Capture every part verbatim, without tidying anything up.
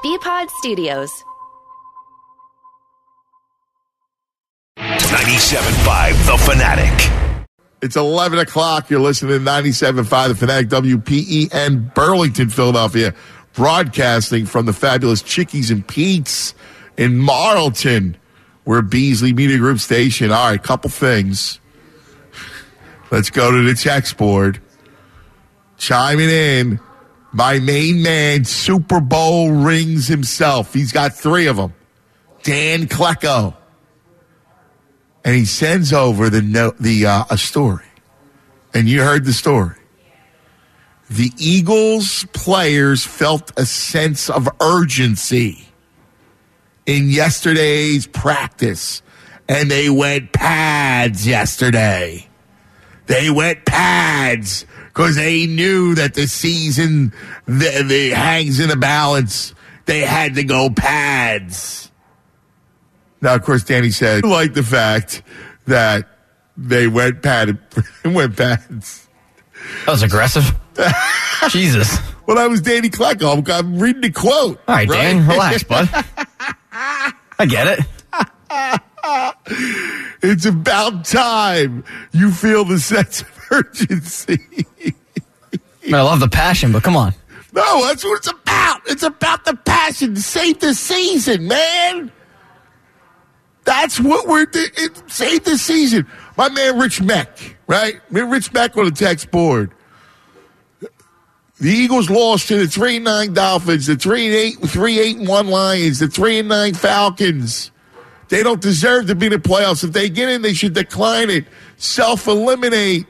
B-Pod Studios. ninety-seven point five The Fanatic. It's eleven o'clock. You're listening to ninety-seven point five The Fanatic, W P E N, Burlington, Philadelphia. Broadcasting from the fabulous Chickies and Pete's in Marlton. We're Beasley Media Group station. All right, couple things. Let's go to the text board. Chiming in, my main man, Super Bowl rings himself. He's got three of them. Dan Klecko. And he sends over the no, the uh, a story. And you heard the story. The Eagles players felt a sense of urgency in yesterday's practice. And they went pads yesterday. They went pads because they knew that the season the, the hangs in the balance. They had to go pads. Now, of course, Danny said, I like the fact that they went padded, went pads. That was aggressive. Jesus. Well, that was Danny Klecko. I'm, I'm reading the quote. All right, right? Dan, relax, bud. I get it. It's about time you feel the sense of urgency. I love the passion, but come on. No, that's what it's about. It's about the passion to save the season, man. That's what we're doing. Save the season. My man Rich Meck, right? Rich Meck on the text board. The Eagles lost to the three and nine Dolphins, the three and eight, three eight and one Lions, the three and nine Falcons. They don't deserve to be in the playoffs. If they get in, they should decline it. Self-eliminate.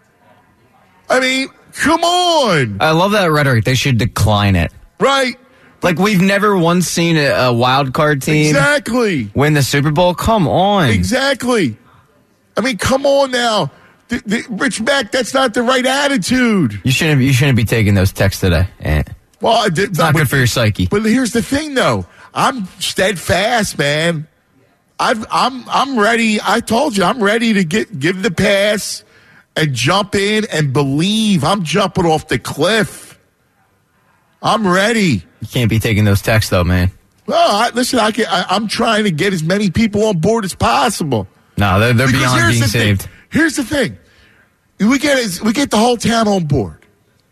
I mean, come on. I love that rhetoric. They should decline it. Right. Like, we've never once seen a, a wild card team exactly win the Super Bowl. Come on. Exactly. I mean, come on now. The, the, Rich Mack, that's not the right attitude. You shouldn't. You shouldn't be taking those texts today. Eh. Well, I did, it's not but, good for your psyche. But here's the thing, though. I'm steadfast, man. I've, I'm I'm ready. I told you I'm ready to get give the pass and jump in and believe. I'm jumping off the cliff. I'm ready. You can't be taking those texts, though, man. Well, I, listen, I can, I, I'm trying to get as many people on board as possible. No, they're, they're beyond being the saved. Thing. Here's the thing. We get we get the whole town on board.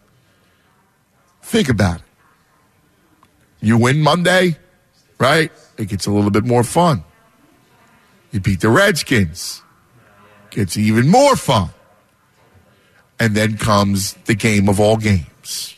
Think about it. You win Monday, right? It gets a little bit more fun. You beat the Redskins. Gets even more fun. And then comes the game of all games.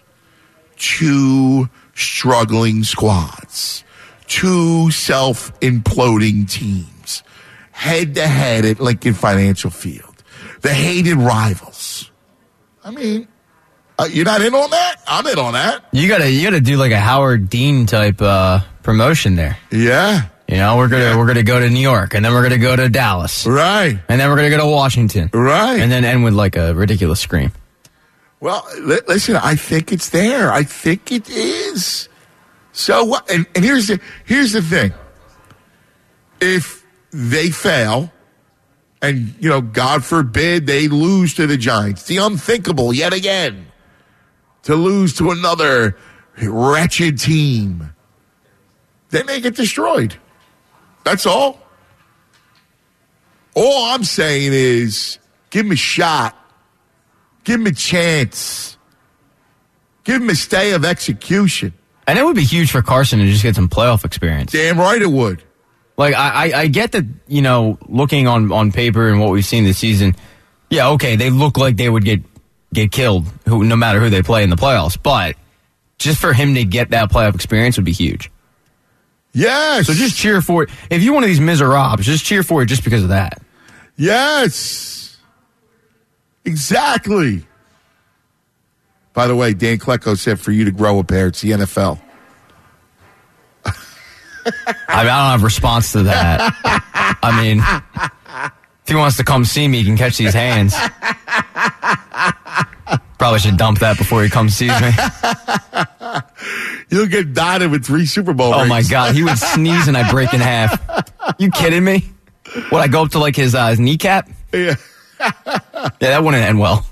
Two struggling squads. Two self-imploding teams. Head-to-head at Lincoln Financial Field. The hated rivals. I mean, uh, you're not in on that? I'm in on that. You gotta, you gotta do like a Howard Dean type uh, promotion there. Yeah. You know, we're gonna yeah. we're gonna go to New York, and then we're gonna go to Dallas, right? And then we're gonna go to Washington, right? And then end with like a ridiculous scream. Well, li- listen, I think it's there. I think it is. So what? And, and here's the here's the thing. If they fail, and you know, God forbid they lose to the Giants, the unthinkable yet again, to lose to another wretched team, then they get destroyed. That's all. All I'm saying is give him a shot. Give him a chance. Give him a stay of execution. And it would be huge for Carson to just get some playoff experience. Damn right it would. Like, I, I, I get that, you know, looking on, on paper and what we've seen this season, yeah, okay, they look like they would get, get killed who, no matter who they play in the playoffs. But just for him to get that playoff experience would be huge. Yes. So just cheer for it. If you're one of these miserables, just cheer for it just because of that. Yes. Exactly. By the way, Dan Klecko said for you to grow a pair, it's the N F L. I mean, I don't have a response to that. I mean, if he wants to come see me, he can catch these hands. Probably should dump that before he comes sees me. You'll get dotted with three Super Bowl Oh, rings. my God. He would sneeze and I'd break in half. You kidding me? Would I go up to, like, his, uh, his kneecap? Yeah. Yeah, that wouldn't end well.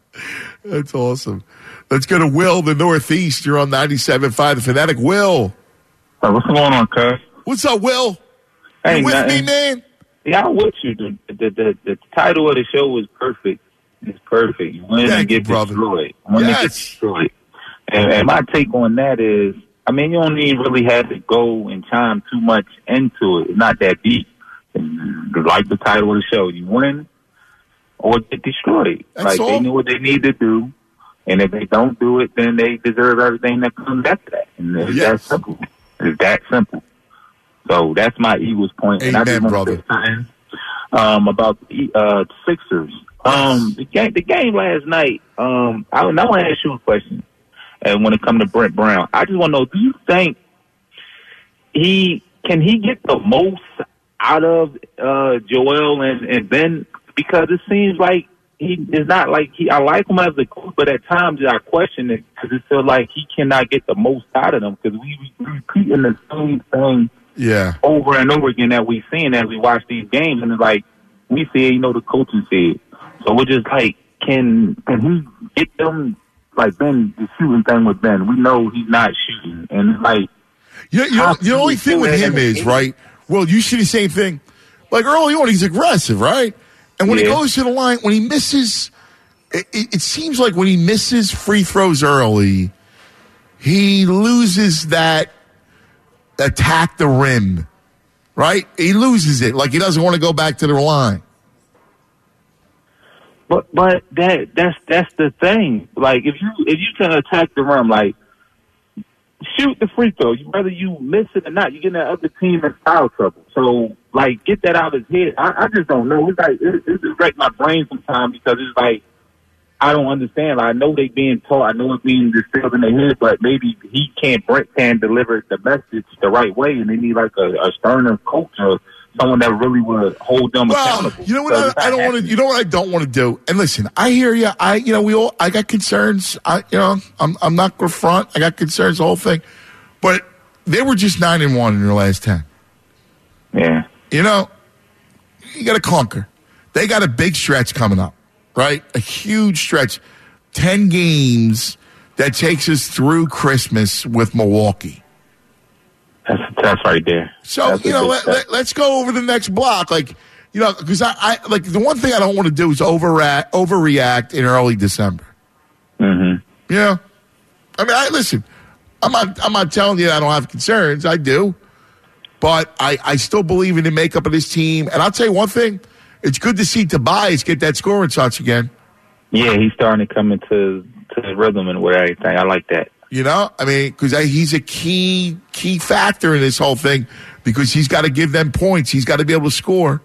That's awesome. Let's go to Will, the Northeast. You're on ninety-seven point five, The Fanatic. Will. Hey, what's going on, cuz? What's up, Will? Hey, you with nothing. me, man? Yeah, I'm with you. The, the, the, the title of the show was perfect. It's perfect. You win Thank and get you, brother. destroyed. Win Yes. and get destroyed. And, and my take on that is, I mean, you don't even really have to go and chime too much into it. It's not that deep. It's like the title of the show, you win or get destroyed. That's like all. they know what they need to do, and if they don't do it, then they deserve everything that comes after that. And it's Yes. that simple. It's that simple. So that's my Eagles point. And I Amen, just want to brother. say something um, about the uh, Sixers. Um, the game, the game last night. Um, I, I want to ask you a question. And when it comes to Brent Brown, I just want to know: do you think he can he get the most out of uh, Joel and, and Ben? Because it seems like he is not like he. I like him as a coach, but at times I question it because it feels like he cannot get the most out of them because we we repeating the same thing Yeah. over and over again that we seen as we watch these games, and it's like we see, you know, the coaching said. So we're just like, can can he get them? Like Ben, the shooting thing with Ben, we know he's not shooting, and it's like You, you know, the only thing with him is, right? Well, you see the same thing. Like early on, he's aggressive, right? And when he Yeah. goes to the line, when he misses, it, it, it seems like when he misses free throws early, he loses that attack the rim, right? He loses it. Like he doesn't want to go back to the line. But but that that's that's the thing. Like if you if you can attack the rim, like shoot the free throw. Whether you miss it or not, you get that other team in foul trouble. So like get that out of his head. I, I just don't know. It's like it, it just breaks my brain sometimes because it's like I don't understand. Like, I know they being taught. I know it's being distilled in their head, but maybe he can't Brent can deliver the message the right way, and they need like a, a sterner coach or someone that really would hold them Well, accountable. you know what? So it's I, I not don't want to. happening. You know what I don't want to do. And listen, I hear you. I, you know, we all. I got concerns. I, you know, I'm. I'm not going to front. I got concerns. The whole thing, but they were just nine and one in their last ten. Yeah. You know, you got a clunker. They got a big stretch coming up, right? A huge stretch, ten games that takes us through Christmas with Milwaukee. That's that's right there. So, That's you a know, big let, step. let, let's go over the next block. Like, you know, because I, I, like, the one thing I don't want to do is overreact, overreact in early December. Mm-hmm. You know? I mean, I listen, I'm not, I'm not telling you I don't have concerns. I do. But I, I still believe in the makeup of this team. And I'll tell you one thing. It's good to see Tobias get that scoring touch again. Yeah, he's starting to come into to the rhythm and with everything. I like that. You know, I mean, because he's a key key factor in this whole thing because he's got to give them points. He's got to be able to score.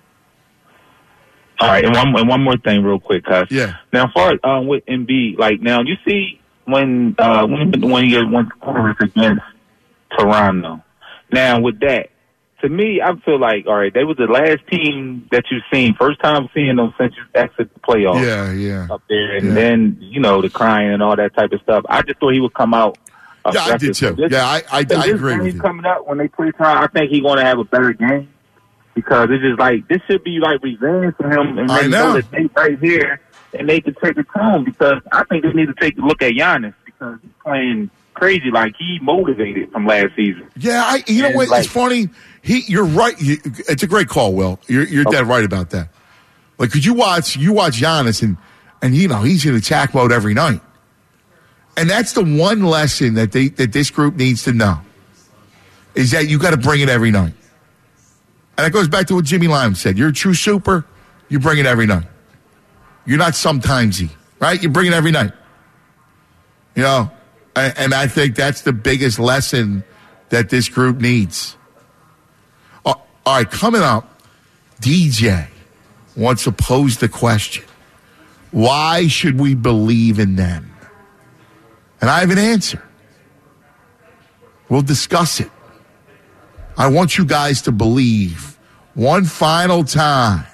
All right, and one and one more thing, real quick, cuz. Yeah. Now, as far as um, with Embiid, like now, you see when uh, when when he went scoreless against Toronto. Now, with that, to me, I feel like all right, they was the last team that you've seen, first time seeing them since you exit the playoffs. Yeah, yeah. Up there, and Yeah. then you know the crying and all that type of stuff. I just thought he would come out. Yeah, I did too. This- Yeah, I, I, I this agree game with you. coming up when they play Toronto, I think he's going to have a better game because it's just like this should be like revenge for him, and I they know. know that they right here and they can take it home because I think they need to take a look at Giannis because he's playing crazy, like he motivated from last season. Yeah, I, you know And, what? like- it's funny. He, you're right. You, it's a great call, Will. You're, you're dead right about that. Like, could you watch you watch Giannis and and you know he's in attack mode every night, and that's the one lesson that they that this group needs to know is that you got to bring it every night. And it goes back to what Jimmy Lyman said. You're a true super. You bring it every night. You're not sometimesy, right? You bring it every night. You know, and, and I think that's the biggest lesson that this group needs. Uh, all right, coming up, D J wants to pose the question, why should we believe in them? And I have an answer. We'll discuss it. I want you guys to believe one final time.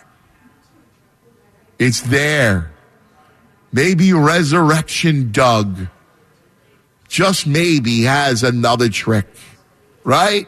It's there. Maybe Resurrection Doug, just maybe, has another trick, right?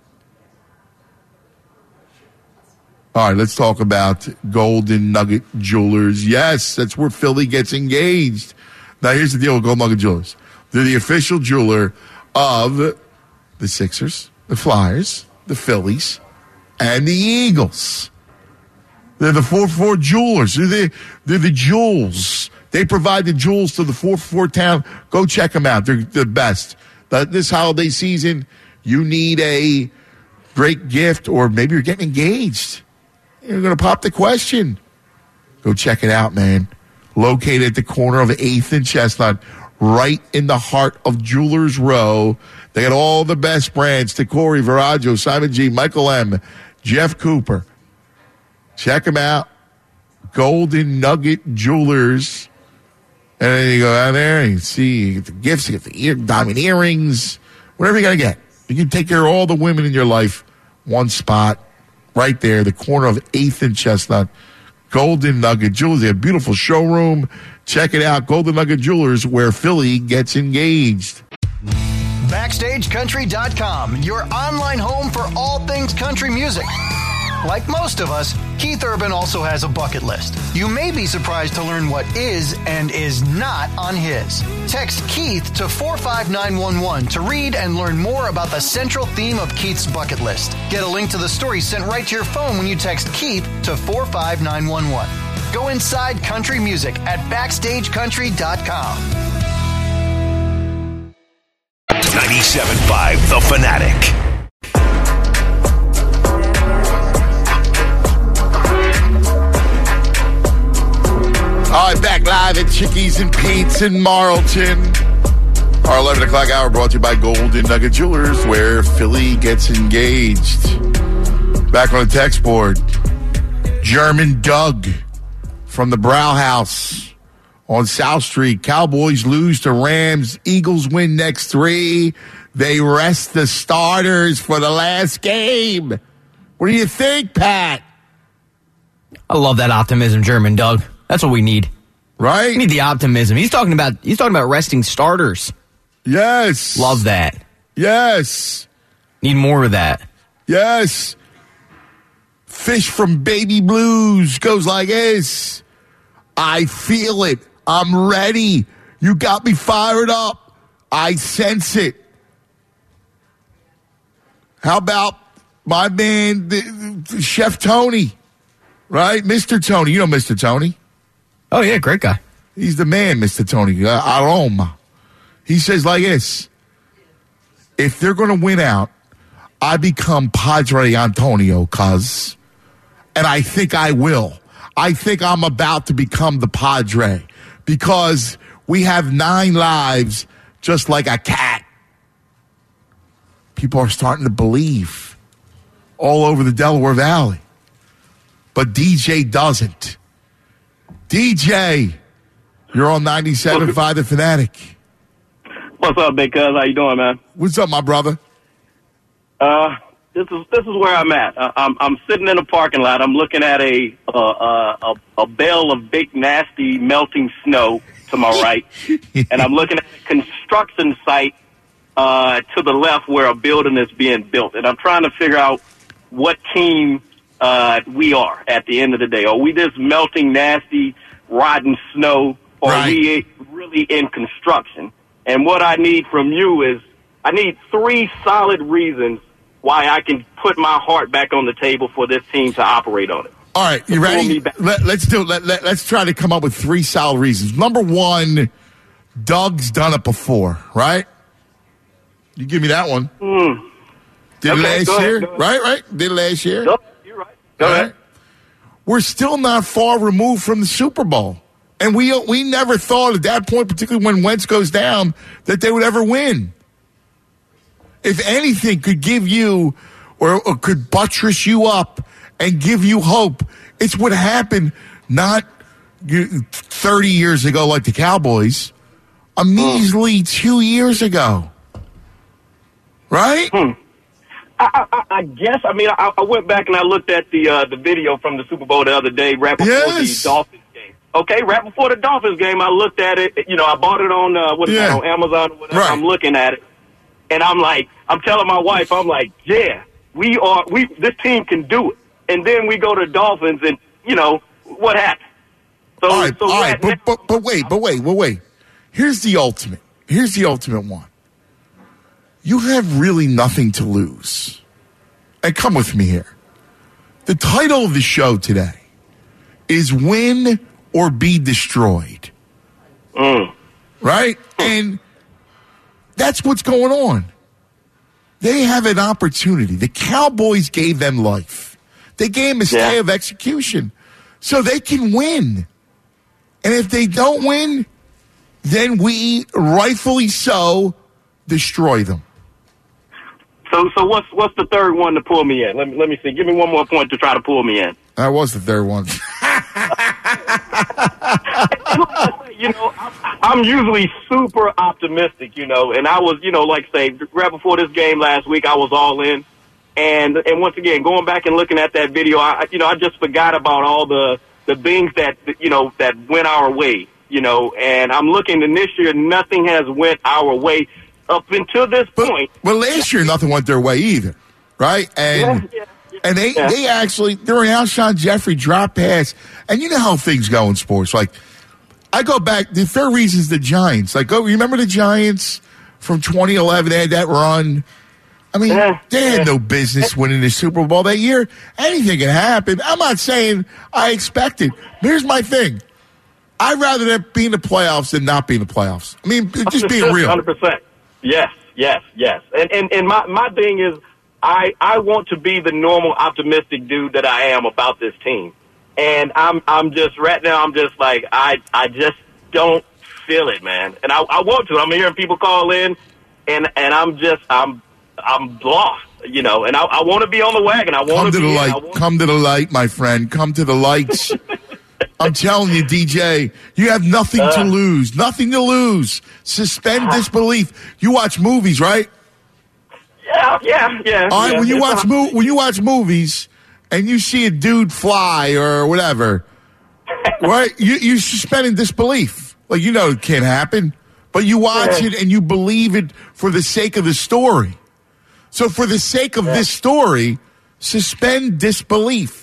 All right, let's talk about Golden Nugget Jewelers. Yes, that's where Philly gets engaged. Now, here's the deal with Golden Nugget Jewelers. They're the official jeweler of the Sixers, the Flyers, the Phillies, and the Eagles. They're the four four jewelers. They're the, they're the jewels. They provide the jewels to the four four town. Go check them out. They're the best. But this holiday season, you need a great gift, or maybe you're getting engaged. You're going to pop the question. Go check it out, man. Located at the corner of eighth and Chestnut, right in the heart of Jewelers Row. They got all the best brands. Tacori, Viraggio, Simon G, Michael M, Jeff Cooper. Check them out. Golden Nugget Jewelers. And then you go out there and you see you get the gifts, you get the ear, diamond earrings, whatever you got to get. You can take care of all the women in your life. One spot, right there, the corner of eighth and Chestnut. Golden Nugget Jewelers. They have a beautiful showroom. Check it out. Golden Nugget Jewelers, where Philly gets engaged. Backstage Country dot com, your online home for all things country music. Like most of us, Keith Urban also has a bucket list. You may be surprised to learn what is and is not on his. Text Keith to four five nine one one to read and learn more about the central theme of Keith's bucket list. Get a link to the story sent right to your phone when you text Keith to four five nine one one. Go inside country music at backstage country dot com. ninety-seven point five The Fanatic. All right, back live at Chickies and Pete's in Marlton. Our eleven o'clock hour brought to you by Golden Nugget Jewelers, where Philly gets engaged. Back on the text board, German Doug from the Brow House on South Street. Cowboys lose to Rams. Eagles win next three. They rest the starters for the last game. What do you think, Pat? I love that optimism, German Doug. That's what we need. Right? We need the optimism. He's talking about he's talking about resting starters. Yes. Love that. Yes. Need more of that. Yes. Fish from Baby Blues goes like this. I feel it. I'm ready. You got me fired up. I sense it. How about my man, the, the Chef Tony? Right? Mister Tony. You know Mister Tony. Oh, yeah, great guy. He's the man, Mister Tony. Uh, Aroma. He says like this. If they're going to win out, I become Padre Antonio, cuz. And I think I will. I think I'm about to become the Padre. Because we have nine lives just like a cat. People are starting to believe all over the Delaware Valley. But D J doesn't. D J, you're on ninety-seven point five The Fanatic. What's up, big cuz? How you doing, man? What's up, my brother? Uh, this is this is where I'm at. Uh, I'm I'm sitting in a parking lot. I'm looking at a uh, uh, a a bale of big nasty melting snow to my right, and I'm looking at a construction site uh, to the left where a building is being built, and I'm trying to figure out what team uh, we are at the end of the day. Are we this melting nasty rotten snow, or right. are we really in construction? And what I need from you is I need three solid reasons why I can put my heart back on the table for this team to operate on it. All right, you ready? Let, let's do. Let, let, let's try to come up with three solid reasons. Number one, Doug's done it before, right? You give me that one. Mm. Did okay, it last ahead, year? Right, right. Did it last year? Nope, you're right. Go All ahead. right. We're still not far removed from the Super Bowl. And we we never thought at that point, particularly when Wentz goes down, that they would ever win. If anything could give you or, or could buttress you up and give you hope, it's what happened not thirty years ago like the Cowboys, a measly two years ago. Right? Hmm. I, I, I guess. I mean, I, I went back and I looked at the uh, the video from the Super Bowl the other day, right before yes. the Dolphins game. Okay, right before the Dolphins game, I looked at it. You know, I bought it on uh, what is yeah. that, on Amazon or whatever. Right. I'm looking at it, and I'm like, I'm telling my wife, I'm like, yeah, we are. We this team can do it. And then we go to Dolphins, and you know what happened. So, all right, so all right, that, but, but but wait, but wait, but wait. Here's the ultimate. Here's the ultimate one. you have really nothing to lose. And come with me here. The title of the show today is Win or Be Destroyed. Mm. Right? And that's what's going on. They have an opportunity. The Cowboys gave them life. They gave them a stay Yeah. of execution so they can win. And if they don't win, then we, rightfully so, destroy them. So, so what's what's the third one to pull me in? Let me let me see. Give me one more point to try to pull me in. That was the third one. You know, I'm, I'm usually super optimistic, you know, and I was, you know, like say, right before this game last week, I was all in. And and once again, going back and looking at that video, I, you know, I just forgot about all the, the things that, you know, that went our way, you know, and I'm looking, and this year, nothing has went our way up until this But, point. but last year, nothing went their way either, right? And Yeah, yeah, and they, yeah. they actually, during Alshon Jeffrey drop pass, and you know how things go in sports. Like, I go back, the third reason is the Giants. Like, oh, remember the Giants from twenty eleven? They had that run. I mean, Yeah, they had yeah. no business winning the Super Bowl that year. Anything can happen. I'm not saying I expect it. Here's my thing. I'd rather them be in the playoffs than not be in the playoffs. I mean, just being real. one hundred percent. Yes, yes, yes. And and, and my, my thing is, I, I want to be the normal optimistic dude that I am about this team. And I'm I'm just, right now, I'm just like, I I just don't feel it, man. And I, I want to. I'm hearing people call in, and, and I'm just, I'm I'm lost, you know. And I, I want to be on the wagon. I want Come to to be the in. I light. want- Come to the light, my friend. Come to the lights. I'm telling you, D J, you have nothing to Uh. lose. Nothing to lose. Suspend disbelief. You watch movies, right? Yeah, yeah, yeah. All right, yeah. when you It's watch a- mo- when you watch movies and you see a dude fly or whatever, right? You you suspend in disbelief. Like, you know it can't happen, but you watch Yeah. it and you believe it for the sake of the story. So for the sake of this story, suspend disbelief.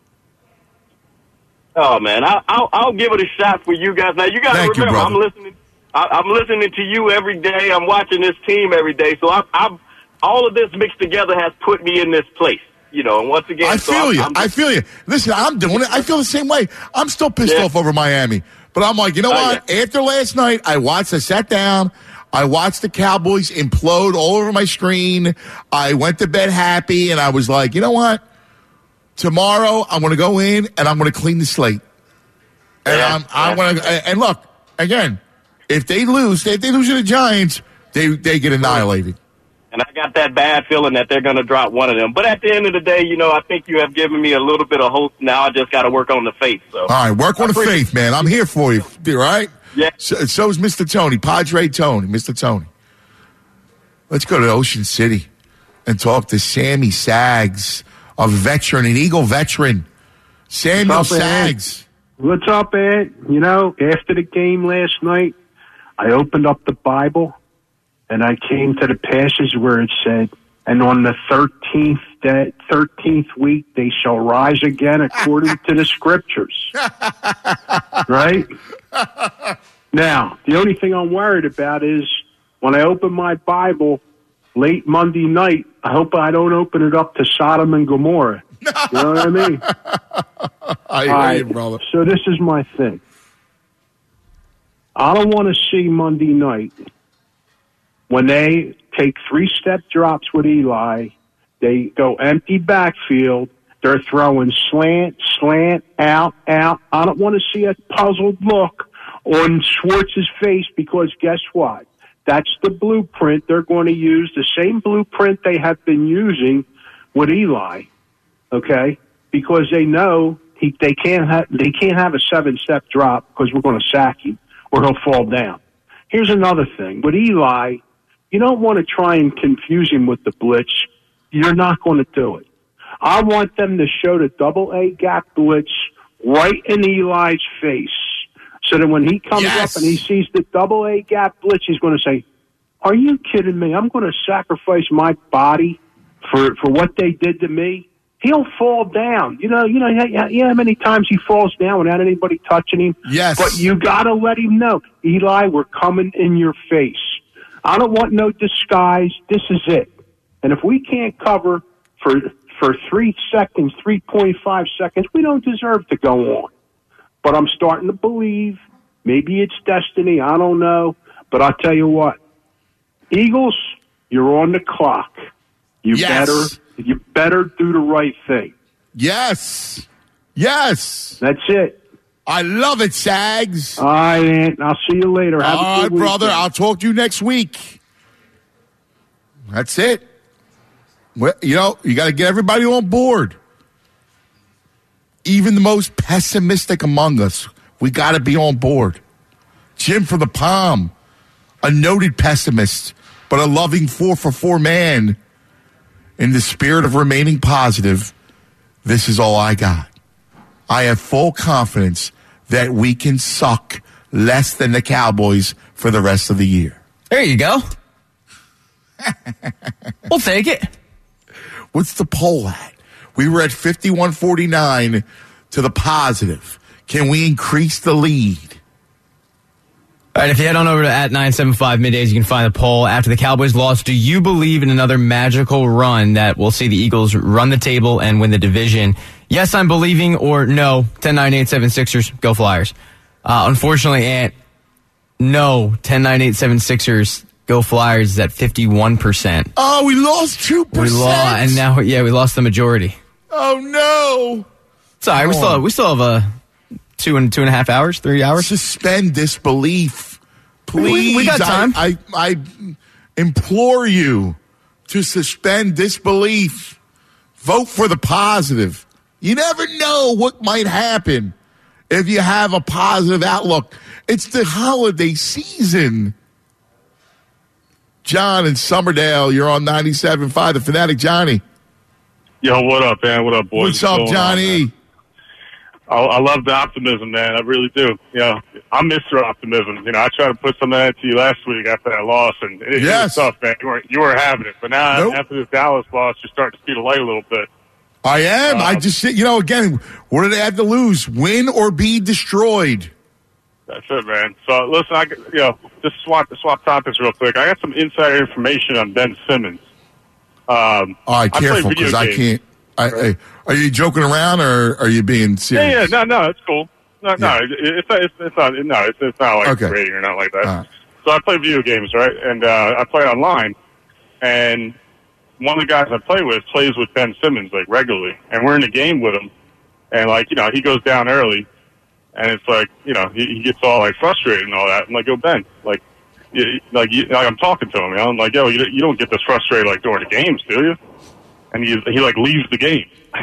Oh man, I, I'll I'll give it a shot for you guys. Now you got to Thank you, remember, I'm brother. listening. I, I'm listening to you every day. I'm watching this team every day. So I, I'm all of this mixed together has put me in this place. You know, and once again, I so feel I'm, you. I'm I feel you. Listen, I'm doing it. I feel the same way. I'm still pissed Yeah. off over Miami. But I'm like, you know Oh, what? After last night, I watched, I sat down, I watched the Cowboys implode all over my screen. I went to bed happy, and I was like, you know what? Tomorrow, I'm going to go in, and I'm going to clean the slate. And Yeah. I'm, I'm Yeah. going to, and look, again, if they lose, if they lose to the Giants, they, they get annihilated. And I got that bad feeling that they're going to drop one of them. But at the end of the day, you know, I think you have given me a little bit of hope. Now I just got to work on the faith. So All right, work on the appreciate- faith, man. I'm here for you. All right? Yeah. So, so is Mister Tony, Padre Tony, Mister Tony. Let's go to Ocean City and talk to Sammy Sags, a veteran, an Eagle veteran. Samuel What's up, Ed? Sags. What's up, Ed? You know, after the game last night, I opened up the Bible and I came to the passage where it said, and on the thirteenth day, thirteenth week, they shall rise again according to the scriptures. Right? Now, the only thing I'm worried about is when I open my Bible late Monday night, I hope I don't open it up to Sodom and Gomorrah. You know what I mean? I hear All right, you, brother. so this is my thing. I don't want to see Monday night when they take three-step drops with Eli, they go empty backfield, they're throwing slant, slant, out, out. I don't want to see a puzzled look on Schwartz's face because guess what? That's the blueprint they're going to use, the same blueprint they have been using with Eli, okay? Because they know he, they can't have they can't have a seven-step drop because we're going to sack him or he'll fall down. Here's another thing. With Eli, you don't want to try and confuse him with the blitz. You're not going to do it. I want them to show the double A gap blitz right in Eli's face so that when he comes Yes. up and he sees the double A gap blitz, he's going to say, are you kidding me? I'm going to sacrifice my body for, for what they did to me. He'll fall down. You know, you know, yeah, yeah, how many times he falls down without anybody touching him? Yes. But you got to let him know, Eli, we're coming in your face. I don't want no disguise. This is it. And if we can't cover for for three seconds, three point five seconds, we don't deserve to go on. But I'm starting to believe maybe it's destiny. I don't know. But I'll tell you what, Eagles, you're on the clock. You Yes. better you better do the right thing. Yes. Yes. That's it. I love it, Sags. All right, Ant. I'll see you later. Have All a right, good brother. weekend. I'll talk to you next week. That's it. Well, you know, you got to get everybody on board. Even the most pessimistic among us, we got to be on board. Jim from the Palm, a noted pessimist, but a loving four for four man. In the spirit of remaining positive, this is all I got. I have full confidence that we can suck less than the Cowboys for the rest of the year. There you go. We'll take it. What's the poll at? We were at fifty-one forty-nine to the positive. Can we increase the lead? All right, if you head on over to at nine seven five middays, you can find the poll. After the Cowboys loss, do you believe in another magical run that will see the Eagles run the table and win the division? Yes, I'm believing, or no, ten nine eight seven Sixers, go Flyers. Uh, unfortunately, Ant, no, ten nine eight seven Sixers, go Flyers is at fifty-one percent. Oh, we lost two percent. We lost, and now, yeah, we lost the majority. Oh, no. Sorry, we Come still, on. we still have a two and two and a half hours, three hours. Suspend disbelief. Please. We- we got time. I, I, I implore you to suspend disbelief. Vote for the positive. You never know what might happen if you have a positive outlook. It's the holiday season. John in Summerdale, you're on ninety-seven point five, the Fanatic. Johnny. Yo, what up, man? What up, boys? What's up, going on, Johnny? man? I, I love the optimism, man. I really do. You know, I'm Mister Optimism. You know, I tried to put some of that to you last week after that loss, and it, Yes. it was tough, man. You weren't, you weren't having it. But now, Nope. after this Dallas loss, you're starting to see the light a little bit. I am. I Um, just, you know, again, what do they have to lose? Win or be destroyed? That's it, man. So, listen, I, you know, just swap, swap topics real quick. I got some insider information on Ben Simmons. Um, All right, I play careful, video because I games. can't. I, I, are you joking around or are you being Yeah, serious? yeah, no, no, it's cool. No, no, Yeah. it, it's not, it's, it's not, no, it's, it's not like Okay. rating or not like that. All right. So I play video games, right? And uh, I play online, and one of the guys I play with plays with Ben Simmons like regularly, and we're in a game with him, and like you know he goes down early, and it's like you know he, he gets all like frustrated and all that. I'm like, yo, Ben, like, you, like, you, like I'm talking to him, you know, I'm like, yo, you, you don't get this frustrated like during the games, do you? And he he like leaves the game.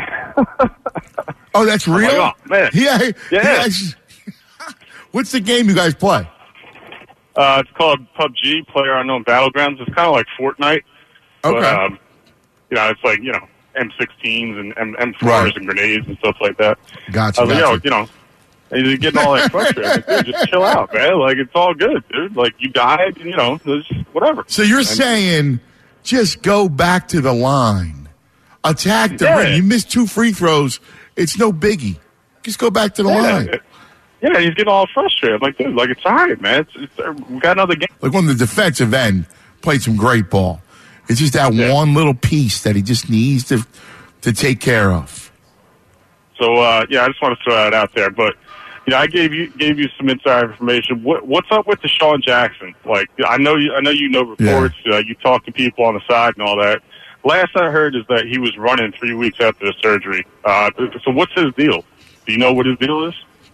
Oh, that's real? like, oh, man. Yeah. Yeah. he actually- What's the game you guys play? Uh, it's called P U B G, Player Unknown Battlegrounds. It's kind of like Fortnite. But, Okay. um, you know, it's like, you know, M sixteens and M- M4s Right. and grenades and stuff like that. Gotcha. I was like, gotcha. yo, you know, and you're getting all that frustrated. I'm like, dude, just chill out, man. Like, it's all good, dude. Like, you died, you know, it's whatever. So you're And- saying just go back to the line, attack the Yeah. rim. You missed two free throws. It's no biggie. Just go back to the Yeah. line. Yeah, he's getting all frustrated. I'm like, dude, like, it's all right, man. It's, it's, uh, we got another game. Like on the defensive end, played some great ball. It's just that Yeah. one little piece that he just needs to to take care of. So, uh, yeah, I just want to throw that out there. But, you know, I gave you gave you some inside information. What, what's up with Deshaun Jackson? Like, I know you, I know you know reports. Uh, you talk to people on the side and all that. Last I heard is that he was running three weeks after the surgery. Uh, so what's his deal? Do you know what his deal is?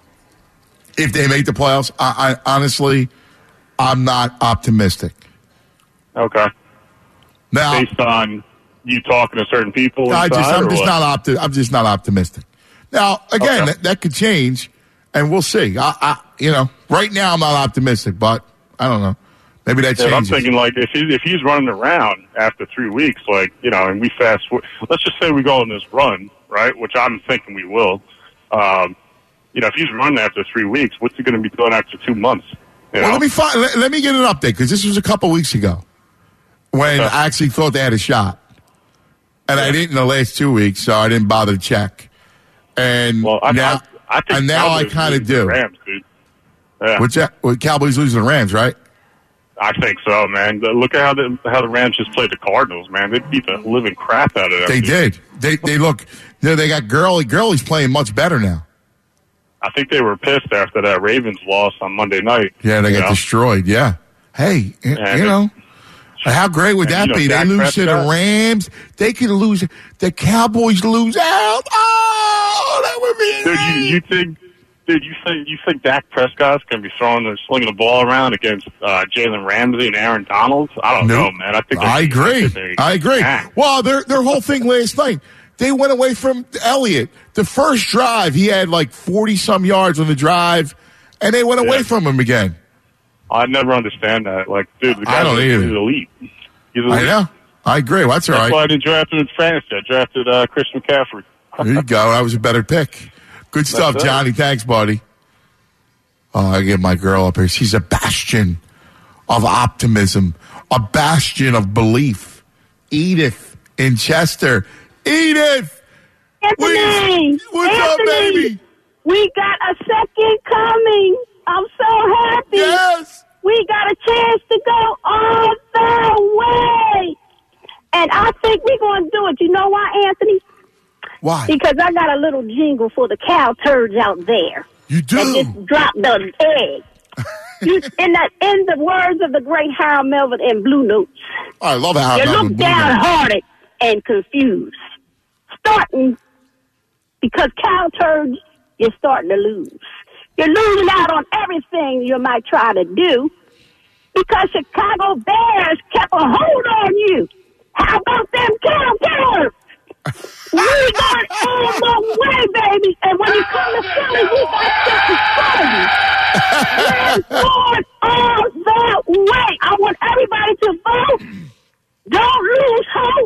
If they make the playoffs, I, I honestly, I'm not optimistic. Okay. Now, Based on you talking to certain people I inside, just, I'm or just what? not opti- I'm just not optimistic. Now, again, Okay. that, that could change, and we'll see. I, I, you know, right now I'm not optimistic, but I don't know. Maybe that Yeah, I'm changes. thinking like if he, if he's running around after three weeks, like you know, and we fast forward, let's just say we go on this run, right? Which I'm thinking we will. Um, you know, if he's running after three weeks, what's he going to be doing after two months? You Well, know? let me find. Let, let me get an update because this was a couple weeks ago when Okay. I actually thought they had a shot, and I didn't in the last two weeks, so I didn't bother to check. And well, I, now, I, I think and now I Cowboys kind of lose the do. Rams, dude. Yeah. What's that? Well, Cowboys losing the Rams, right? I think so, man. Look at how the how the Rams just played the Cardinals, man. They beat the living crap out of them. They did. They they look. They, they got Gurley. Gurley's playing much better now. I think they were pissed after that Ravens loss on Monday night. Yeah, they got know? destroyed. Yeah. Hey, you, you know, how great would that you know, be? Dak They lose to the Prescott. Rams. They could lose. The Cowboys lose out. Oh, that would be. Dude, you, you think? Dude, you think you think Dak Prescott's going to be throwing and slinging the ball around against uh, Jalen Ramsey and Aaron Donald? I don't Nope. know, man. I think they're- I agree. they're- I agree. Yeah. Well, their their whole thing last night, they went away from Elliott. The first drive, he had like forty some yards on the drive, and they went away Yeah. from him again. I never understand that. Like, dude, the I guy's don't he's either. elite. He's elite. I know. I agree. Well, that's all That's right. why I didn't draft him in fantasy. I drafted uh, Chris McCaffrey. There you go. That was a better pick. Good stuff, That's it. Johnny. Thanks, buddy. Oh, I get my girl up here. She's a bastion of optimism, a bastion of belief. Edith in Chester. Edith! Anthony! What's up, Anthony, baby? We got a second coming. I'm so happy. Yes! We got a chance to go all the way. And I think we're going to do it. You know why, Anthony? Why? Because I got a little jingle for the cow turds out there. You do? And just drop the egg. you, in, the, in the words of the great Harold Melvin in Blue Notes, I love how you I'm look downhearted and confused. Starting because cow turds, you're starting to lose. You're losing out on everything you might try to do because Chicago Bears kept a hold on you. How about them cow turds? We got all the way, baby. And when you come to Philly, we got something for you. We're going all the way. I want everybody to vote. Don't lose hope.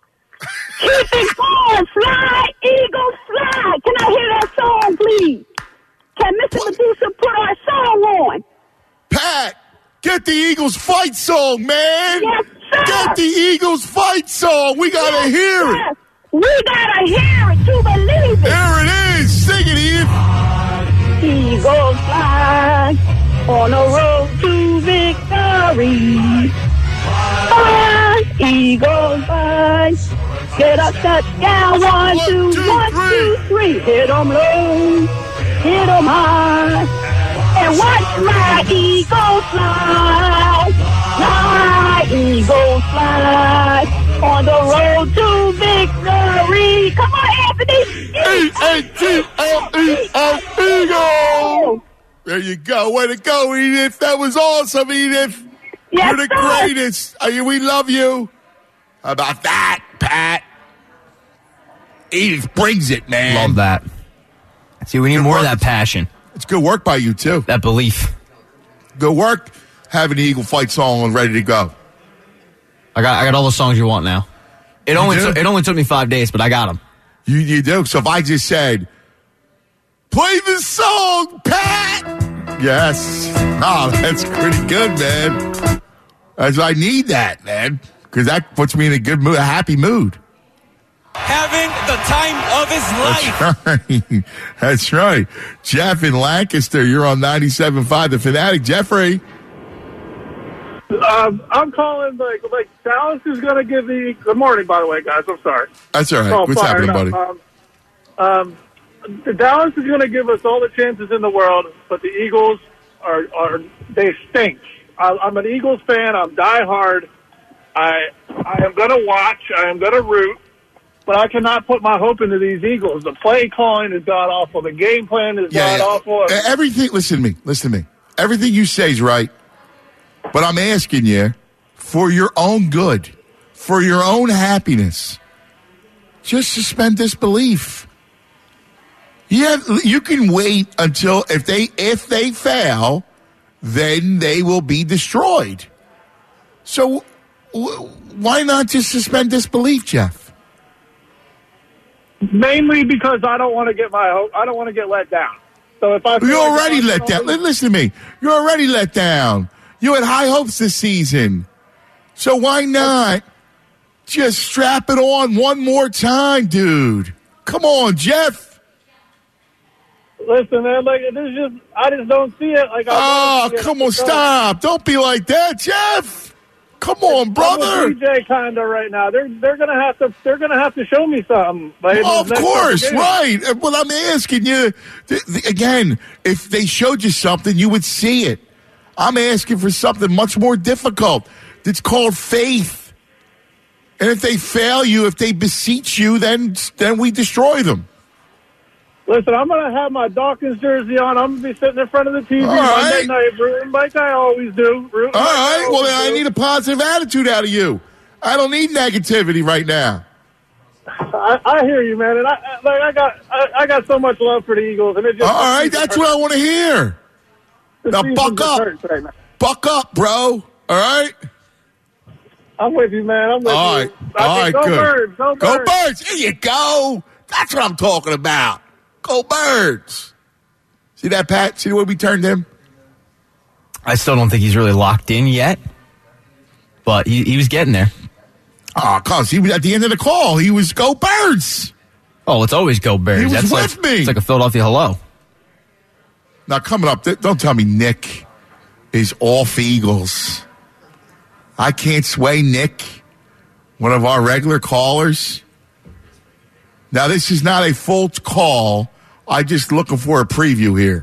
Keep it going. Fly, Eagles, fly. Can I hear that song, please? Can Mister Medusa put our song on? Pat, get the Eagles fight song, man. Yes, sir. Get the Eagles fight song. We got to Yes, hear sir. it. We gotta hear it to believe it. There it is. Sing it, Edith. Eagles fly on the road to victory. Fly, Eagles fly. Get a touchdown. One, One, two, two, one, three. two, three. Hit 'em low, hit 'em high. And watch my Eagles fly. Fly, Eagles fly. On the road to victory. Come on, Anthony. E A T L E S, Eagles. There you go. Way to go, Edith. That was awesome, Edith. Yes, You're the sir. greatest. Are you, we love you. How about that, Pat? Edith brings it, man. Love that. See, we need Good more of work. that passion, It's good work by you, too. that belief. Good work having the Eagle fight song ready to go. I got I got all the songs you want now. It only do? took, it only took me five days, but I got them. You, you do. So if I just said, play this song, Pat. Yes. Oh, that's pretty good, man. That's, I need that, man. Because that puts me in a good mood, a happy mood. Having the time of his life. That's right. That's right. Jeff in Lancaster, you're on ninety-seven point five The Fanatic. Jeffrey. Um, I'm calling like like Dallas is going to give the good morning. By the way, guys, I'm sorry. That's all right. Oh, What's fired happening, up. buddy? Um, um, the Dallas is going to give us all the chances in the world, but the Eagles are are they stink. I, I'm an Eagles fan. I'm diehard. I I am going to watch. I am going to root. But I cannot put my hope into these Eagles. The play calling is god awful. The game plan is Yeah, god yeah. awful. Uh, Everything, listen to me. Listen to me. Everything you say is right. But I'm asking you, for your own good, for your own happiness, just suspend disbelief. Yeah, you can wait until if they if they fail, then they will be destroyed. So w- why not just suspend disbelief, Jeff? Mainly because I don't want to get my hope. I don't want to get let down. So if I feel You're like already I'm let down. Listen to me. You're already let down. You had high hopes this season. So why not just strap it on one more time, dude? Come on, Jeff. Listen, man, like, there's just, I just don't see it. Like, I Oh, see it. come on, stop. Don't be like that, Jeff. Come on, brother. I'm a D J kind of right now. They're they're gonna have to they're gonna have to show me something. Like, Oh, of course, right. Well, I'm asking you, th- th- again, if they showed you something, you would see it. I'm asking for something much more difficult. It's called faith. And if they fail you, if they beseech you, then then we destroy them. Listen, I'm gonna have my Dawkins jersey on. I'm gonna be sitting in front of the T V All Monday right. night, rooting like I always do. Rooting All like I right, well, always then I do. need a positive attitude out of you. I don't need negativity right now. I, I hear you, man, and I I- like I got I, I got so much love for the Eagles, and it just All right, that's what I want to hear. the Now, season buck just up. hurts right now. Buck up, bro. All right? I'm with you, man. I'm with All you. right. I All think right, go good. Birds, go Go Birds. Birds. There you go. That's what I'm talking about. Go Birds. See that, Pat? See the way we turned him? I still don't think he's really locked in yet, but he, he was getting there. Oh, cause he was at the end of the call. He was Go Birds. Oh, it's always go Bears. He was That's with like, me. It's like a Philadelphia hello. Now, coming up, th- don't tell me Nick is off Eagles. I can't sway Nick, one of our regular callers. Now, this is not a full call. I'm just looking for a preview here.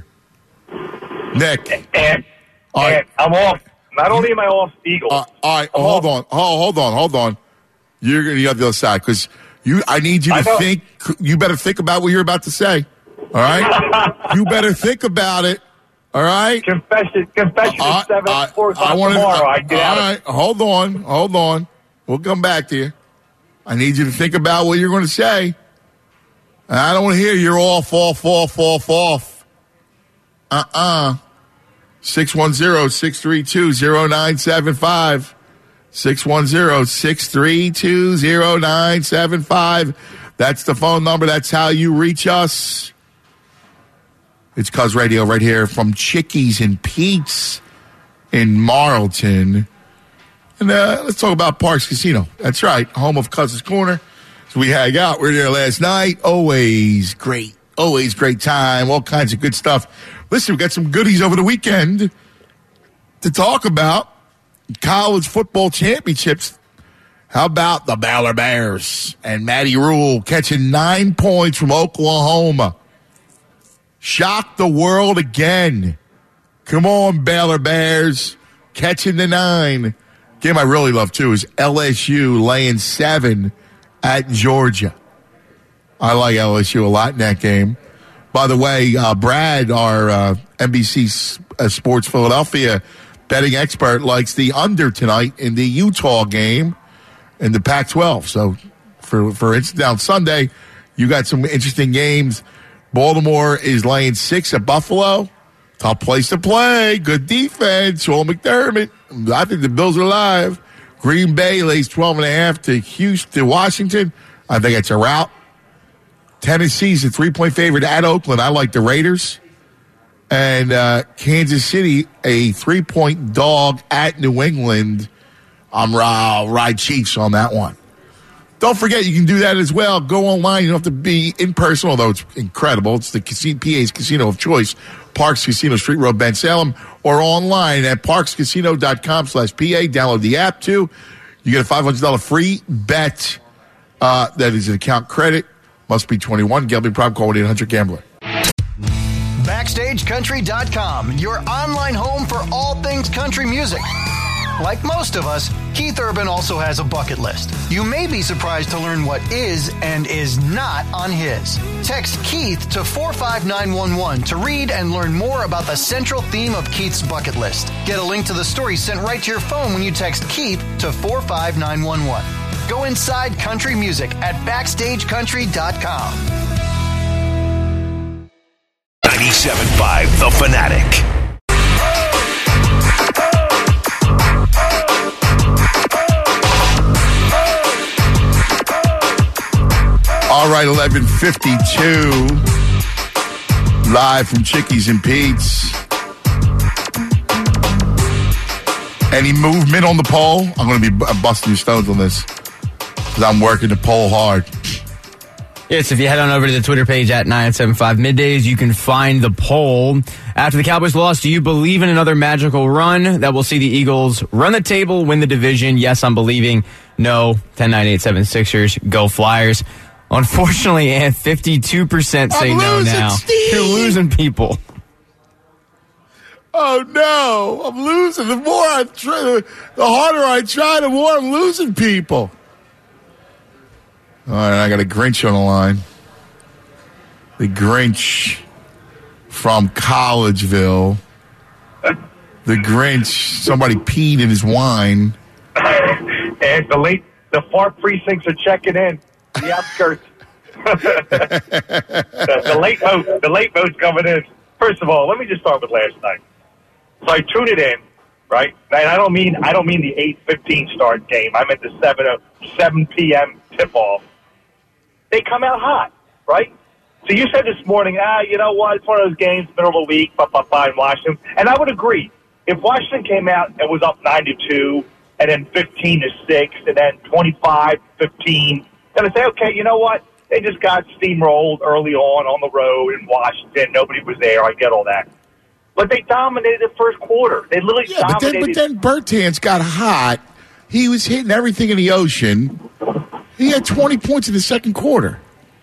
Nick. And, All right. and I'm off. Not only am I off Eagles. Uh, all right, hold on. Oh, hold on, hold on. You're going to be on the other side because you. I need you I to know. think. You better think about what you're about to say. All right? You better think about it. All right? Confession, confession Uh, is seven, I- four o'clock I wanna- tomorrow. uh, I get all out. right, hold on, hold on. We'll come back to you. I need you to think about what you're going to say. And I don't want to hear you're off, off, off, off, off. Uh-uh. six one zero, six three two, zero nine seven five. six one zero, six three two, zero nine seven five. That's the phone number. That's how you reach us. It's Cuz Radio right here from Chickies and Pete's in Marlton. And uh, let's talk about Parks Casino. That's right, home of Cuz's Corner. So we hang out. We were there last night. Always great. Always great time. All kinds of good stuff. Listen, we got some goodies over the weekend to talk about. College football championships. How about the Baylor Bears and Matty Rule catching nine points from Oklahoma? Shocked the world again. Come on, Baylor Bears. Catching the nine. Game I really love, too, is L S U laying seven at Georgia. I like L S U a lot in that game. By the way, uh, Brad, our uh, N B C uh, Sports Philadelphia betting expert, likes the under tonight in the Utah game in the Pac twelve. So, for, for instance, on Sunday, you got some interesting games. Baltimore is laying six at Buffalo. Tough place to play. Good defense. Sean McDermott. I think the Bills are alive. Green Bay lays twelve and a half to Houston, to Washington. I think it's a rout. Tennessee's a three-point favorite at Oakland. I like the Raiders. And uh, Kansas City, a three-point dog at New England. I'm I'll ride Chiefs on that one. Don't forget, you can do that as well. Go online. You don't have to be in person, although it's incredible. It's the casino, P A's casino of choice, Parks Casino, Street Road, Ben Salem, or online at parkscasino.com slash PA. Download the app, too. You get a five hundred dollars free bet. Uh, that is an account credit. Must be twenty-one. Gambling problem, call one eight hundred gambler. Backstage Country dot com, your online home for all things country music. Like most of us, Keith Urban also has a bucket list. You may be surprised to learn what is and is not on his. Text Keith to four five nine one one to read and learn more about the central theme of Keith's bucket list. Get a link to the story sent right to your phone when you text Keith to four five nine one one. Go inside country music at backstage country dot com. ninety-seven point five The Fanatic. All right, eleven fifty-two. Live from Chickies and Pete's. Any movement on the poll? I'm going to be busting your stones on this because I'm working the poll hard. Yes, if you head on over to the Twitter page at nine seven five Middays, you can find the poll. After the Cowboys lost, do you believe in another magical run that will see the Eagles run the table, win the division? Yes, I'm believing. No, ten nine eight seven Sixers, go Flyers. Unfortunately, and fifty-two percent say I'm no losing, now. Steve. You're losing people. Oh, no. I'm losing. The more I try, the harder I try, the more I'm losing people. All right, I got a Grinch on the line. The Grinch from Collegeville. The Grinch, somebody peed in his wine. And the late, the far precincts are checking in. The outskirts. the, the late vote, the late vote's coming in. First of all, let me just start with last night. So I tuned it in, right? And I don't mean I don't mean the eight fifteen start game. I meant the seven p.m. tip-off. They come out hot, right? So you said this morning, ah, you know what? It's one of those games, middle of the week, blah, blah, blah, in Washington. And I would agree. If Washington came out and was up nine to two, and then fifteen to six, and then twenty-five fifteen, then I say, okay, you know what? They just got steamrolled early on on the road in Washington. Nobody was there. I get all that. But they dominated the first quarter. They literally yeah, but then, dominated. but then Bertans got hot. He was hitting everything in the ocean. He had twenty points in the second quarter.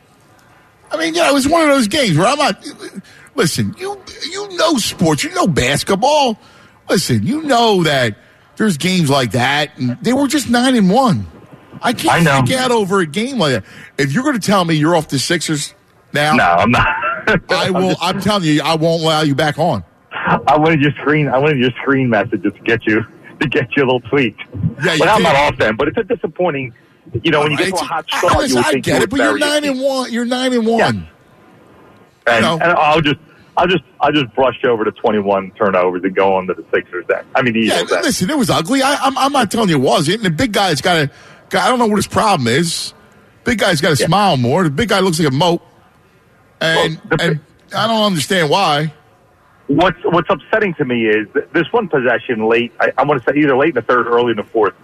I mean, yeah, it was one of those games where I'm not. Listen, you you know sports, you know basketball. Listen, you know that there's games like that, and they were just nine and one. I can't I know. freak out over a game like that. If you're going to tell me you're off the Sixers now, No, I'm not. I will. I'm telling you, I won't allow you back on. I wanted your screen. I wanted your screen messages to get you to get you a little tweaked. Yeah, you but I'm did. not off them. But it's a disappointing. You know, when you get to a hot I, start, listen, you would I think get you it, but would you're bury nine your and team. one. You're nine and one. And, know. and I'll just, I'll just, I'll just brush over to twenty-one turnovers and go on to the Sixers. Then I mean, the Yeah, Eagles. then. listen, it was ugly. I, I'm, I'm not telling you it wasn't. And the big guy's got a. I don't know what his problem is. Big guy's got to Yeah. smile more. The big guy looks like a mope, and Well, the- and I don't understand why. What's What's upsetting to me is th- this one possession late. I, I want to say either late in the third, early in the fourth.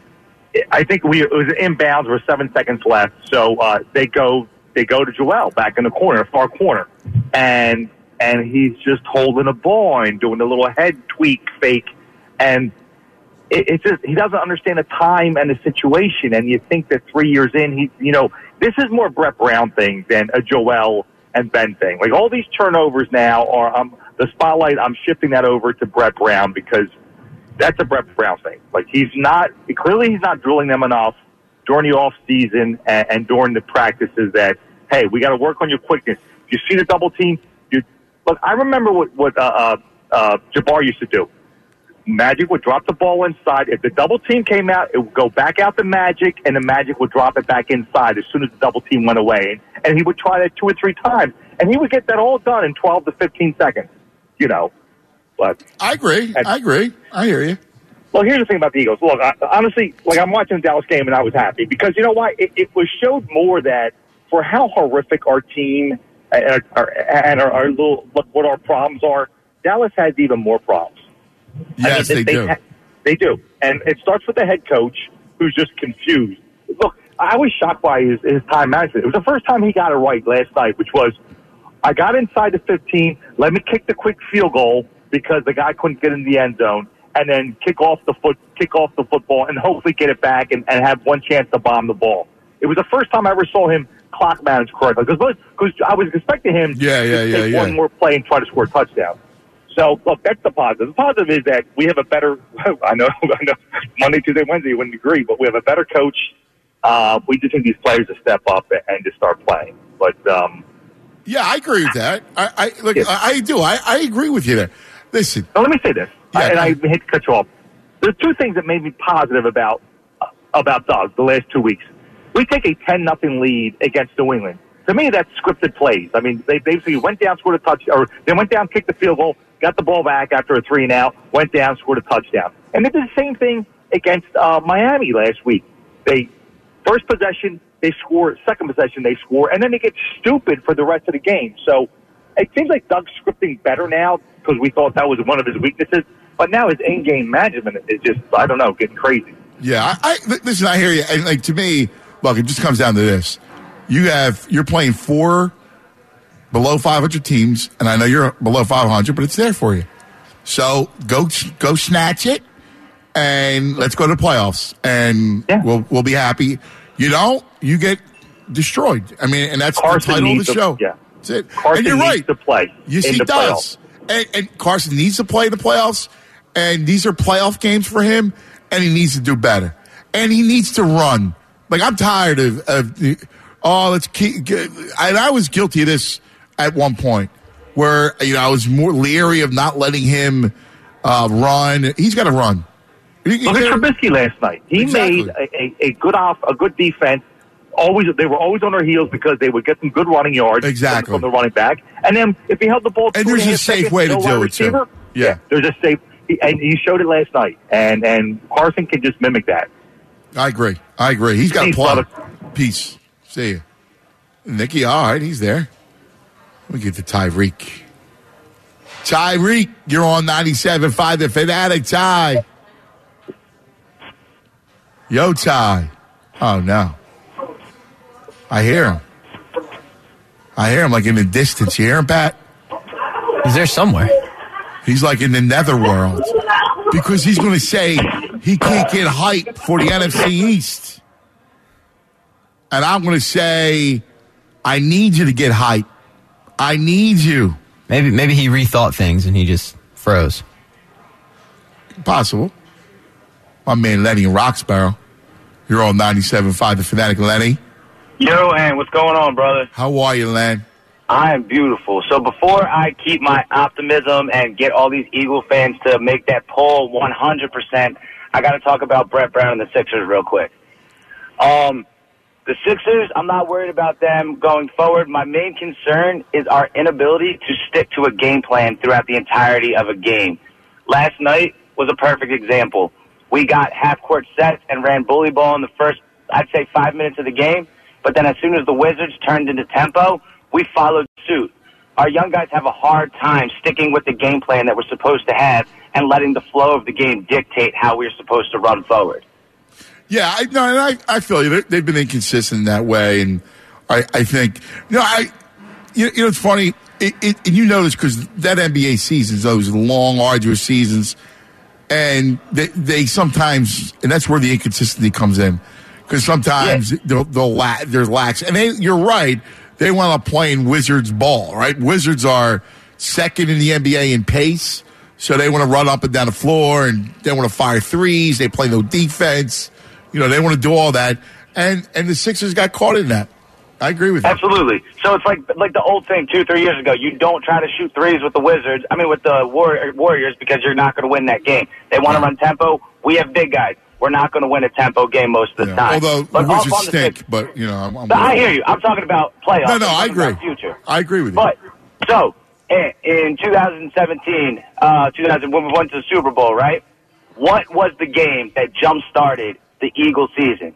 I think we it was inbounds with seven seconds left, so uh, they go they go to Joel back in the corner, far corner, and and he's just holding a ball and doing a little head tweak fake, and it, it's just he doesn't understand the time and the situation. And you think that three years in, he you know this is more Brett Brown thing than a Joel and Ben thing. Like all these turnovers now are um, the spotlight. I'm shifting that over to Brett Brown because that's a Brett Brown thing. Like he's not clearly he's not drilling them enough during the off season and, and during the practices. That hey, we got to work on your quickness. You see the double team. You look. I remember what what uh, uh, uh, Jabbar used to do. Magic would drop the ball inside. If the double team came out, it would go back out to Magic, and the Magic would drop it back inside as soon as the double team went away. And he would try that two or three times, and he would get that all done in twelve to fifteen seconds. You know, but I agree. I agree. I hear you. well, here's the thing about the Eagles. Look, I, honestly, like I'm watching the Dallas game, and I was happy because you know why? It, it was showed more that for how horrific our team and our, and our, our little look what our problems are. Dallas has even more problems. Yes, I mean, they, they do. ha- they do. And it starts with the head coach who's just confused. Look, I was shocked by his, his time management. It was the first time he got it right last night, which was, I got inside the fifteen, let me kick the quick field goal because the guy couldn't get in the end zone, and then kick off the foot, kick off the football and hopefully get it back and, and have one chance to bomb the ball. It was the first time I ever saw him clock manage correctly because I was expecting him Yeah, yeah, to yeah, take yeah. one more play and try to score a touchdown. So, look, that's the positive. The positive is that we have a better, I know, I know Monday, Tuesday, Wednesday, you wouldn't agree, but we have a better coach. Uh, we just need these players to step up and just start playing. But, um, Yeah, I agree with that. I, I look, Yes. I, I do. I, I agree with you there. Listen, now let me say this, Yeah, and go I ahead. hate to cut you off. There's two things that made me positive about about Doug the last two weeks. We take a ten nothing lead against New England. To me, that's scripted plays. I mean, they basically went down, scored a touch, or they went down, kicked the field goal, got the ball back after a three and out, went down, scored a touchdown. And they did the same thing against uh, Miami last week. They first possession, they score, second possession, they score, and then they get stupid for the rest of the game. So it seems like Doug's scripting better now because we thought that was one of his weaknesses. But now his in-game management is just, I don't know, getting crazy. yeah, I, I listen. I hear you. And like to me, look, it just comes down to this. you have you're playing four below five hundred teams, and I know you're below five hundred, but it's there for you. So go go snatch it, and let's go to the playoffs, and yeah. we'll we'll be happy. You know, you get destroyed. I mean, and that's Carson the title of the to, show. Yeah. That's it. Carson and you're needs right. to play. Yes, in he the does. And, and Carson needs to play the playoffs, and these are playoff games for him, and he needs to do better. And he needs to run. Like, I'm tired of, of oh, let's keep. And I was guilty of this at one point where, you know, I was more leery of not letting him uh, run. He's got to run. Look at Trubisky last night. He Exactly. made a, a, a good off, a good defense. Always, they were always on their heels because they would get some good running yards exactly. from the running back. And then if he held the ball, and two there's and a half safe seconds, way to no do wide it, receiver, too. Yeah. there's a safe, and he showed it last night. And and Carson can just mimic that. I agree. I agree. He's got a Peace, plug. brother. Peace. See you. Nicky, all right, he's there. Let me get to Tyreek. Tyreek, you're on ninety-seven point five, the Fanatic. Ty. Yo, Ty. Oh, no. I hear him. I hear him like in the distance. You hear him, Pat? He's there somewhere. He's like in the netherworld. Because he's going to say he can't get hype for the N F C East. And I'm going to say, I need you to get hype. I need you. Maybe maybe he rethought things and he just froze. Possible. My man Lenny in Roxborough. You're on ninety-seven point five, the Fanatic. Lenny. Yo, and what's going on, brother? How are you, Len? I am beautiful. So before I keep my optimism and get all these Eagle fans to make that poll one hundred percent, I got to talk about Brett Brown and the Sixers real quick. Um, the Sixers, I'm not worried about them going forward. My main concern is our inability to stick to a game plan throughout the entirety of a game. Last night was a perfect example. We got half-court sets and ran bully ball in the first, I'd say, five minutes of the game. But then as soon as the Wizards turned into tempo, we followed suit. Our young guys have a hard time sticking with the game plan that we're supposed to have and letting the flow of the game dictate how we're supposed to run forward. Yeah, I, no, and I, I feel you. They're, they've been inconsistent in that way, and I, I think, you know, I, you, you know, it's funny, it, it, and you notice because that N B A seasons, those long, arduous seasons, and they, they sometimes, and that's where the inconsistency comes in, because sometimes yeah. they'll, they'll la- there's lax, and they, you're right. They want to play in Wizards ball, right? Wizards are second in the N B A in pace, so they want to run up and down the floor, and they want to fire threes. They play no defense. You know, they want to do all that, and and the Sixers got caught in that. I agree with you. Absolutely. So it's like like the old thing two, three years ago. You don't try to shoot threes with the Wizards. I mean, with the War- Warriors because you're not going to win that game. They want to yeah. run tempo. We have big guys. We're not going to win a tempo game most of the yeah. time. Although but the Wizards stink, the but you know, I'm, I'm I hear you. I'm talking about playoffs. No, no, I agree. Future. I agree with you. But so in, in twenty seventeen, uh, two thousand when we went to the Super Bowl, right? What was the game that jump started the Eagles season?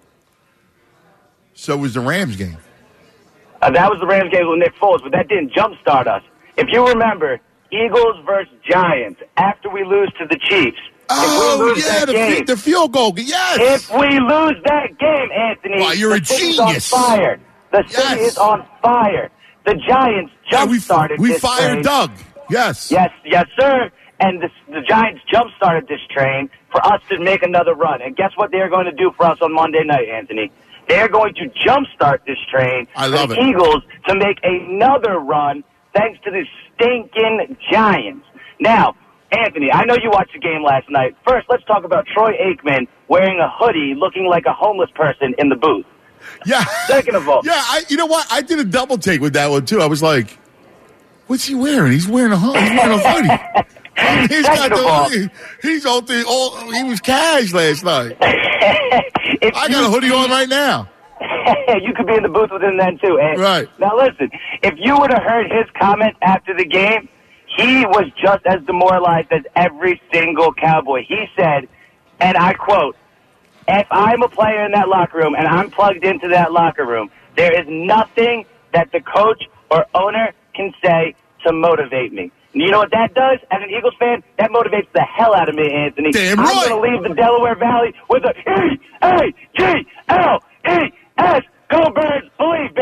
So it was the Rams game. Uh, that was the Rams game with Nick Foles, but that didn't jumpstart us. If you remember, Eagles versus Giants, after we lose to the Chiefs. Oh, if we lose yeah, that the, game, the field goal. Yes. If we lose that game, Anthony, wow, you're the a city's genius. on fire. The yes. city is on fire. The Giants jump-started yeah, we, we this fired train. Doug. Yes. Yes, yes, sir. And the, the Giants jump-started this train for us to make another run. And guess what they're going to do for us on Monday night, Anthony? They're going to jumpstart this train I for love the it. Eagles to make another run thanks to the stinking Giants. Now, Anthony, I know you watched the game last night. First, let's talk about Troy Aikman wearing a hoodie looking like a homeless person in the booth. Yeah. Second of all. Yeah, I, you know what? I did a double take with that one, too. I was like, what's he wearing? He's wearing a, he's wearing a hoodie. He's got the, all, he, he's all the, all, he was cash last night. I got a hoodie on right now. You could be in the booth with him then, too. And right. Now, listen, if you would have heard his comment after the game, he was just as demoralized as every single Cowboy. He said, and I quote, if I'm a player in that locker room and I'm plugged into that locker room, there is nothing that the coach or owner can say to motivate me. And you know what that does? As an Eagles fan, that motivates the hell out of me, Anthony. Damn I'm right. going to leave the Delaware Valley with a E A G L E S. Go Birds, believe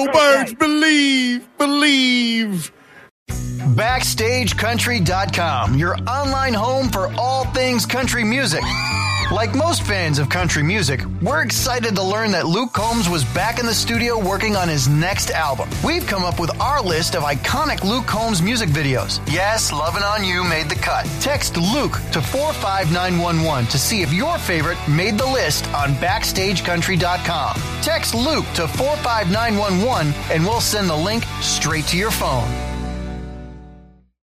birds believe, believe. Backstage Country dot com, your online home for all things country music. Like most fans of country music, we're excited to learn that Luke Combs was back in the studio working on his next album. We've come up with our list of iconic Luke Combs music videos. Yes, Lovin' On You made the cut. Text Luke to four five nine one one to see if your favorite made the list on Backstage Country dot com. Text Luke to four five nine one one and we'll send the link straight to your phone.